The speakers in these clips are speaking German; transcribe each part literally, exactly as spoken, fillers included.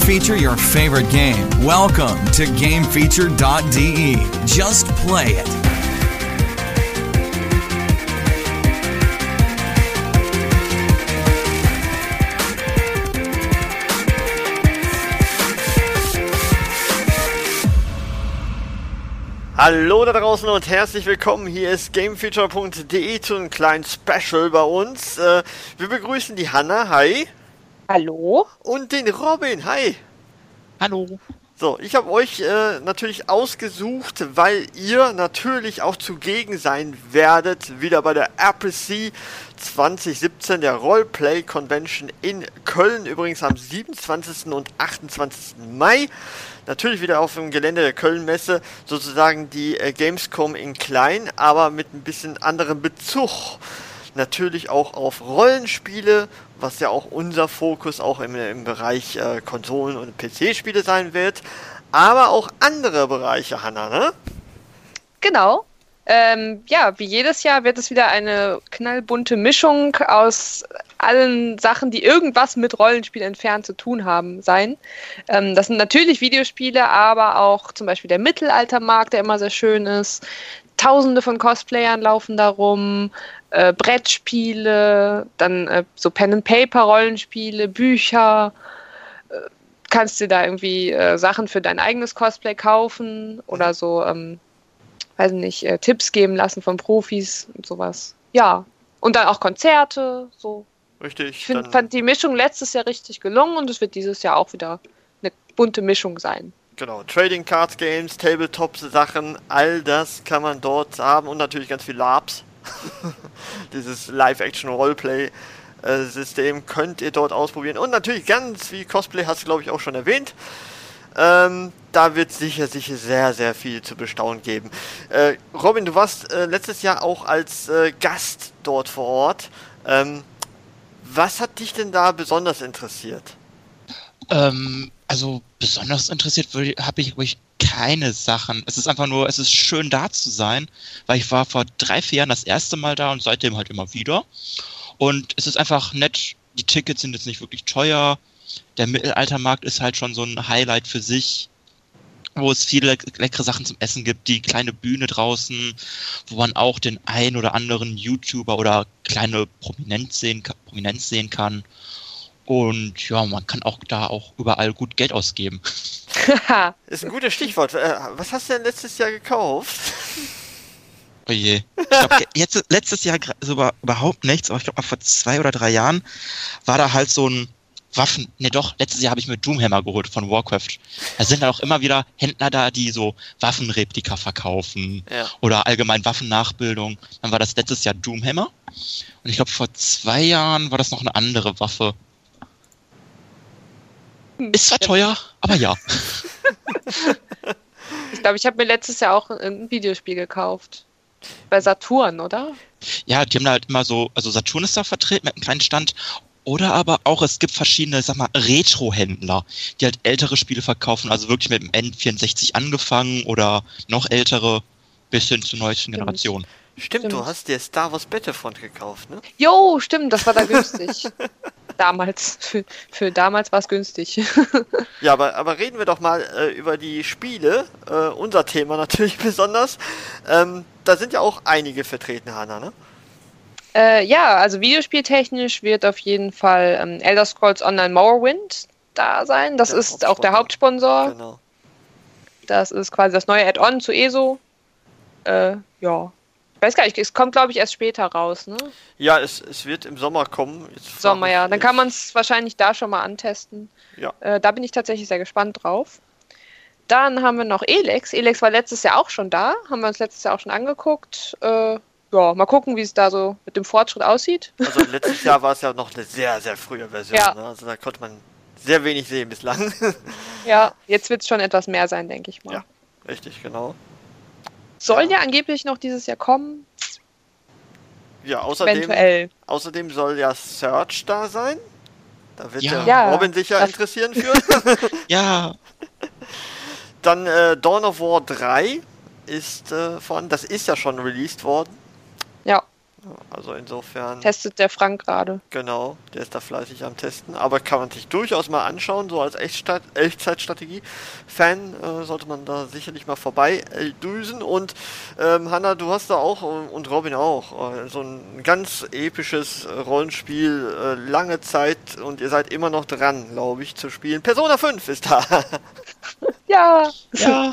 feature your favorite game. Welcome to game feature dot d e. Just play it. Hallo da draußen und herzlich willkommen. Hier ist game feature punkt d e zu einem kleinen Special bei uns. Äh, wir begrüßen die Hanna, hi. Hallo. Und den Robin, hi. Hallo. So, ich habe euch äh, natürlich ausgesucht, weil ihr natürlich auch zugegen sein werdet, wieder bei der R P C zwanzig siebzehn, der Roleplay Convention in Köln, übrigens am siebenundzwanzigsten und achtundzwanzigsten Mai. Natürlich wieder auf dem Gelände der Köln-Messe, sozusagen die äh, Gamescom in klein, aber mit ein bisschen anderem Bezug. Natürlich auch auf Rollenspiele, was ja auch unser Fokus auch im, im Bereich äh, Konsolen- und P C-Spiele sein wird. Aber auch andere Bereiche, Hanna, ne? Genau. Ähm, ja, wie jedes Jahr wird es wieder eine knallbunte Mischung aus allen Sachen, die irgendwas mit Rollenspiel entfernt zu tun haben, sein. Ähm, das sind natürlich Videospiele, aber auch zum Beispiel der Mittelaltermarkt, der immer sehr schön ist. Tausende von Cosplayern laufen da rum, äh, Brettspiele, dann äh, so Pen-and-Paper-Rollenspiele, Bücher. Äh, kannst du da irgendwie äh, Sachen für dein eigenes Cosplay kaufen oder so, ähm, weiß nicht, äh, Tipps geben lassen von Profis und sowas. Ja, und dann auch Konzerte, so. Richtig. Ich find, fand die Mischung letztes Jahr richtig gelungen und es wird dieses Jahr auch wieder eine bunte Mischung sein. Genau, Trading Cards Games, Tabletop-Sachen, all das kann man dort haben und natürlich ganz viel LARPs. Dieses Live-Action-Roleplay-System könnt ihr dort ausprobieren und natürlich ganz wie Cosplay, hast du glaube ich auch schon erwähnt. Ähm, da wird sicher, sicher sehr, sehr viel zu bestaunen geben. Äh, Robin, du warst äh, letztes Jahr auch als äh, Gast dort vor Ort. Ähm, was hat dich denn da besonders interessiert? Ähm, also besonders interessiert habe ich ruhig keine Sachen. Es ist einfach nur, es ist schön da zu sein, weil ich war vor drei, vier Jahren das erste Mal da und seitdem halt immer wieder. Und es ist einfach nett, die Tickets sind jetzt nicht wirklich teuer. Der Mittelaltermarkt ist halt schon so ein Highlight für sich, wo es viele leckere Sachen zum Essen gibt, die kleine Bühne draußen, wo man auch den ein oder anderen YouTuber oder kleine Prominenz sehen, Prominenz sehen kann. Und ja, man kann auch da auch überall gut Geld ausgeben. Ist ein gutes Stichwort. Äh, was hast du denn letztes Jahr gekauft? Oh je. Ich glaub, jetzt, letztes Jahr so überhaupt nichts, aber ich glaube mal vor zwei oder drei Jahren war da halt so ein Waffen, ne doch, letztes Jahr habe ich mir Doomhammer geholt von Warcraft. Da sind dann auch immer wieder Händler da, die so Waffenreplika verkaufen, ja, oder allgemein Waffennachbildung. Dann war das letztes Jahr Doomhammer und ich glaube vor zwei Jahren war das noch eine andere Waffe. Ist zwar teuer, aber ja. Ich glaube, ich habe mir letztes Jahr auch ein Videospiel gekauft. Bei Saturn, oder? Ja, die haben da halt immer so, also Saturn ist da vertreten mit einem kleinen Stand. Oder aber auch, es gibt verschiedene, sag mal, Retro-Händler, die halt ältere Spiele verkaufen, also wirklich mit dem N vierundsechzig angefangen oder noch ältere bis hin zur neuesten Generation. Stimmt, stimmt, du hast dir Star Wars Battlefront gekauft, ne? Jo, stimmt, das war da günstig. Damals, für, für damals war es günstig. Ja, aber, aber reden wir doch mal äh, über die Spiele, äh, unser Thema natürlich besonders. Ähm, da sind ja auch einige vertreten, Hanna, ne? Äh, ja, also videospieltechnisch wird auf jeden Fall ähm, Elder Scrolls Online Morrowind da sein. Das der ist auch der Hauptsponsor. Genau. Das ist quasi das neue Add-on zu E S O. Äh, ja. Ich weiß gar nicht, es kommt glaube ich erst später raus, ne? Ja, es, es wird im Sommer kommen. Jetzt Sommer, ja. Dann kann man es wahrscheinlich da schon mal antesten. Ja. Äh, da bin ich tatsächlich sehr gespannt drauf. Dann haben wir noch Elex. Elex war letztes Jahr auch schon da. Haben wir uns letztes Jahr auch schon angeguckt. Äh, Ja, mal gucken, wie es da so mit dem Fortschritt aussieht. Also letztes Jahr war es ja noch eine sehr, sehr frühe Version. Ja. Ne? Also da konnte man sehr wenig sehen bislang. Ja, jetzt wird es schon etwas mehr sein, denke ich mal. Ja, richtig, genau. Sollen ja. ja angeblich noch dieses Jahr kommen. Ja, außerdem, Eventuell. außerdem soll ja Search da sein. Da wird ja. der Robin sich ja interessieren für. Ja. Dann äh, Dawn of War drei ist äh, von, das ist ja schon released worden. Ja. Also insofern... Testet der Frank gerade. Genau, der ist da fleißig am Testen. Aber kann man sich durchaus mal anschauen, so als Echtzeit- Echtzeitstrategie-Fan äh, sollte man da sicherlich mal vorbei äh, düsen. Und ähm, Hanna, du hast da auch äh, und Robin auch äh, so ein ganz episches äh, Rollenspiel, äh, lange Zeit und ihr seid immer noch dran, glaube ich, zu spielen. Persona fünf ist da. Ja. Ja.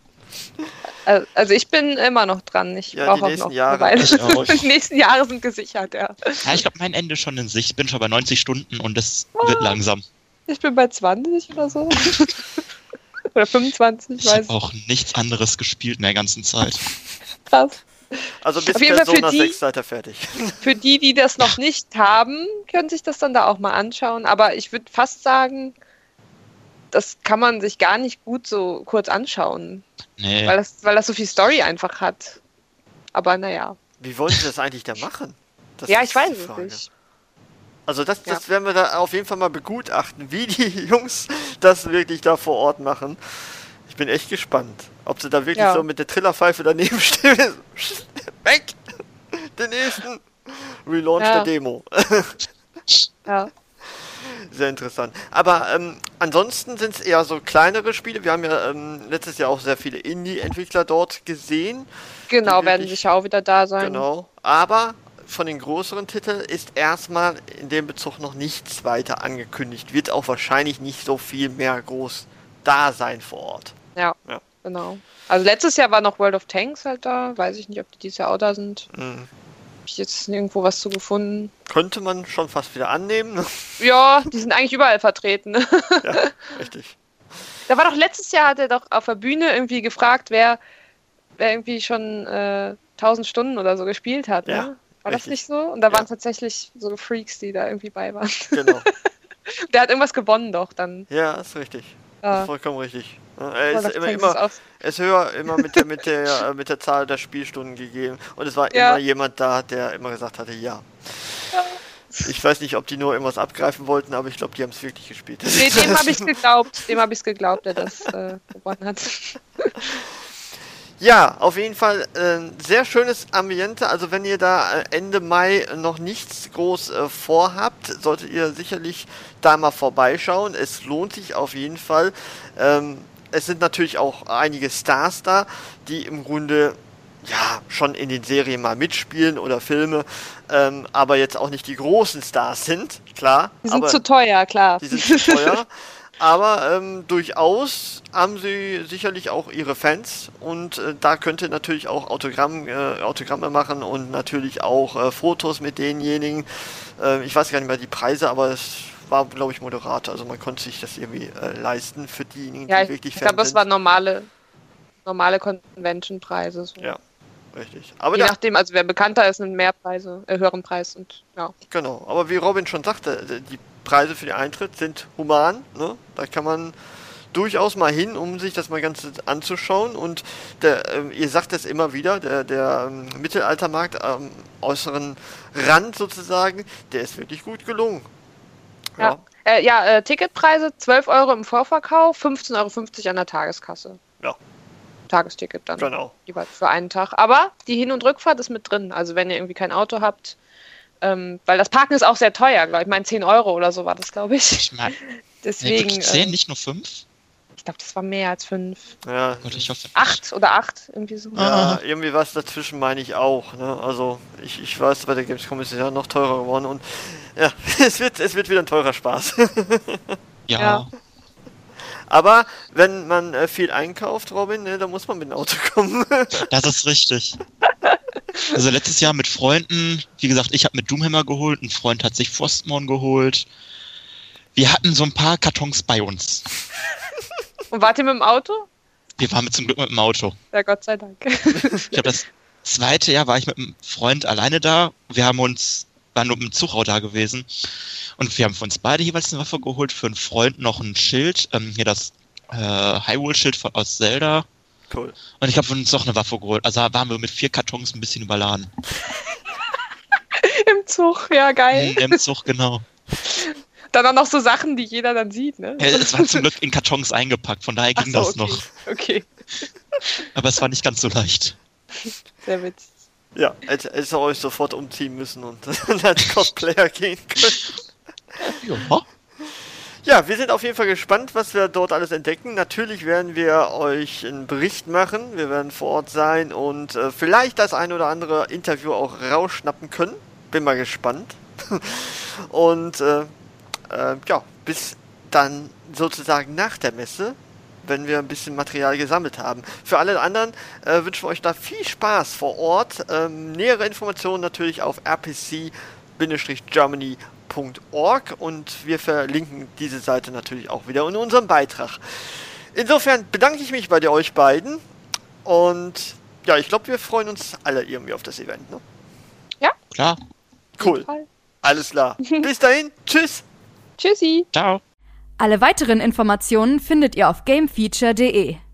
Also ich bin immer noch dran. Ich Ja, brauche die auch nächsten noch Jahre. eine Weile. Ich auch. Die nächsten Jahre sind gesichert, ja. Ja, ich glaube, mein Ende ist schon in Sicht. Ich bin schon bei neunzig Stunden und es wird langsam. Ich bin bei zwanzig oder so. Oder fünfundzwanzig, Ich weiß habe ich. auch nichts anderes gespielt in der ganzen Zeit. Krass. Also bis Auf jeden Fall für Persona die- sechs seid ihr fertig. Für die, die das noch nicht haben, können sich das dann da auch mal anschauen. Aber ich würde fast sagen, das kann man sich gar nicht gut so kurz anschauen. Nee. Weil das, weil das so viel Story einfach hat. Aber naja. Wie wollen sie das eigentlich da machen? Das Ja, ist ich weiß die es Frage. nicht. Also das, das Ja. werden wir da auf jeden Fall mal begutachten, wie die Jungs das wirklich da vor Ort machen. Ich bin echt gespannt, ob sie da wirklich Ja. so mit der Trillerpfeife daneben stehen. Weg! Den nächsten Relaunch Ja. der Demo. Ja. Sehr interessant. Aber ähm, ansonsten sind es eher so kleinere Spiele. Wir haben ja ähm, letztes Jahr auch sehr viele Indie-Entwickler dort gesehen. Genau, Die werden wirklich- sicher auch wieder da sein. Genau. Aber von den größeren Titeln ist erstmal in dem Bezug noch nichts weiter angekündigt. Wird auch wahrscheinlich nicht so viel mehr groß da sein vor Ort. Ja, Ja. genau. Also letztes Jahr war noch World of Tanks halt da. Weiß ich nicht, ob die dieses Jahr auch da sind. Mhm. Hab ich jetzt nirgendwo was zu gefunden. Könnte man schon fast wieder annehmen. Ne? Ja, die sind eigentlich überall vertreten. Ja, richtig. Da war doch letztes Jahr, hat er doch auf der Bühne irgendwie gefragt, wer, wer irgendwie schon äh, tausend Stunden oder so gespielt hat. Ja, Ne? War das richtig. nicht so? Und da Ja. waren tatsächlich so Freaks, die da irgendwie bei waren. Genau. Der hat irgendwas gewonnen doch dann. Ja, ist richtig. Ja. Ist vollkommen richtig. Ja, er World ist of immer, Tanks immer, ist auch- er ist höher immer mit der, mit der, äh, mit der Zahl der Spielstunden gegeben. Und es war Ja. immer jemand da, der immer gesagt hatte, ja. Ich weiß nicht, ob die nur irgendwas abgreifen wollten, aber ich glaube, die haben es wirklich gespielt. Nee, dem habe ich es geglaubt. Dem habe ich es geglaubt, der das äh, gewonnen hat. Ja, auf jeden Fall äh, sehr schönes Ambiente. Also wenn ihr da äh, Ende Mai noch nichts groß äh, vorhabt, solltet ihr sicherlich da mal vorbeischauen. Es lohnt sich auf jeden Fall. Ähm, es sind natürlich auch einige Stars da, die im Grunde ja schon in den Serien mal mitspielen oder Filme, ähm, aber jetzt auch nicht die großen Stars sind, klar. Die sind aber zu teuer, klar. die sind zu teuer. Aber ähm, durchaus haben sie sicherlich auch ihre Fans und äh, da könnt ihr natürlich auch Autogramm, äh, Autogramme machen und natürlich auch äh, Fotos mit denjenigen. Äh, ich weiß gar nicht mehr die Preise, aber es war, glaube ich, moderat. Also man konnte sich das irgendwie äh, leisten für diejenigen, Ja, die ich, wirklich ich Fan glaube, das sind. waren normale, normale Convention-Preise. So. Ja, richtig. Aber Je da, nachdem, also wer bekannter ist, nimmt mehr Preise, äh, höheren Preis und ja. genau. Aber wie Robin schon sagte, die Preise für den Eintritt sind human. Ne? Da kann man durchaus mal hin, um sich das mal ganz anzuschauen. Und der, ähm, ihr sagt es immer wieder, der, der ähm, Mittelaltermarkt am äußeren Rand sozusagen, der ist wirklich gut gelungen. Ja, äh, ja äh, Ticketpreise zwölf Euro im Vorverkauf, fünfzehn Euro fünfzig an der Tageskasse. Ja. Tagesticket dann. Genau. Jeweils für einen Tag. Aber die Hin- und Rückfahrt ist mit drin. Also wenn ihr irgendwie kein Auto habt, ähm, weil das Parken ist auch sehr teuer, glaube ich. Ich meine, zehn Euro oder so war das, glaube ich. Ich meine, Deswegen, wirklich zehn, ähm, nicht nur fünf? ich glaube, das war mehr als fünf. Ja, Gott, ich hoffe. Acht oder acht, irgendwie so. ja, irgendwie was dazwischen meine ich auch. Ne? Also ich, ich weiß, bei der Gamescom ist es ja noch teurer geworden und ja, es wird, es wird wieder ein teurer Spaß. Ja. Ja. Aber wenn man äh, viel einkauft, Robin, ne, dann muss man mit dem Auto kommen. Das ist richtig. Also letztes Jahr mit Freunden, wie gesagt, ich habe mit Doomhammer geholt, ein Freund hat sich Frostmourne geholt. Wir hatten so ein paar Kartons bei uns. Und wart ihr mit dem Auto? Wir waren mit zum Glück mit dem Auto. Ja, Gott sei Dank. Ich glaube, das zweite Jahr war ich mit einem Freund alleine da. Wir haben uns, waren nur mit dem Zug auch da gewesen. Und wir haben für uns beide jeweils eine Waffe geholt, für einen Freund noch ein Schild, ähm, hier das äh, Hyrule-Schild von- aus Zelda. Cool. Und ich habe für uns noch eine Waffe geholt. Also da waren wir mit vier Kartons ein bisschen überladen. Im Zug, ja, geil. Im Zug, genau. Dann auch noch so Sachen, die jeder dann sieht, ne? Ja, es war zum Glück in Kartons eingepackt, von daher Ach ging so, das okay. noch. Okay, Aber es war nicht ganz so leicht. sehr witzig. Ja, hätte euch sofort umziehen müssen und als Cosplayer gehen können. Ja. Ja, wir sind auf jeden Fall gespannt, was wir dort alles entdecken. Natürlich werden wir euch einen Bericht machen. Wir werden vor Ort sein und äh, vielleicht das ein oder andere Interview auch rausschnappen können. Bin mal gespannt. Und äh, äh, ja, bis dann sozusagen nach der Messe, wenn wir ein bisschen Material gesammelt haben. Für alle anderen äh, wünschen wir euch da viel Spaß vor Ort. Ähm, nähere Informationen natürlich auf r p c Germany punkt org und wir verlinken diese Seite natürlich auch wieder in unserem Beitrag. Insofern bedanke ich mich bei der, euch beiden und ja, ich glaube, wir freuen uns alle irgendwie auf das Event. Ne? Ja. Klar. Cool. Alles klar. Bis dahin. Tschüss. Tschüssi. Ciao. Alle weiteren Informationen findet ihr auf gamefeature punkt de.